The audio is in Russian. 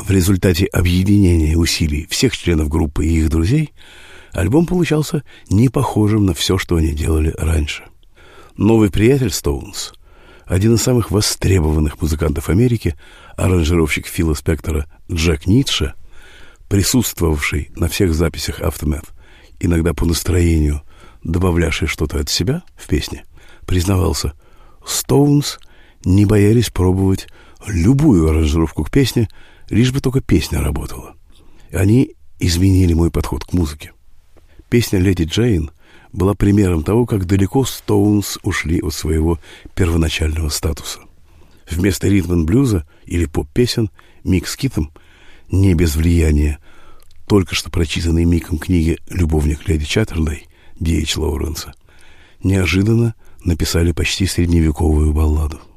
В результате объединения усилий всех членов группы и их друзей альбом получался не похожим на все, что они делали раньше. Новый приятель Стоунс, один из самых востребованных музыкантов Америки, аранжировщик Фила Спектора Джек Ницше, присутствовавший на всех записях Aftermath, иногда по настроению добавлявший что-то от себя в песне, признавался: Стоунс не боялись пробовать любую аранжировку к песне, лишь бы только песня работала. Они изменили мой подход к музыке. Песня «Леди Джейн» была примером того, как далеко Стоунс ушли от своего первоначального статуса. Вместо ритм-н-блюза или поп-песен Мик с Китом, не без влияния только что прочитанной Миком книги «Любовник леди Чаттерлей» Д.H. Лоуренса, неожиданно написали почти средневековую балладу.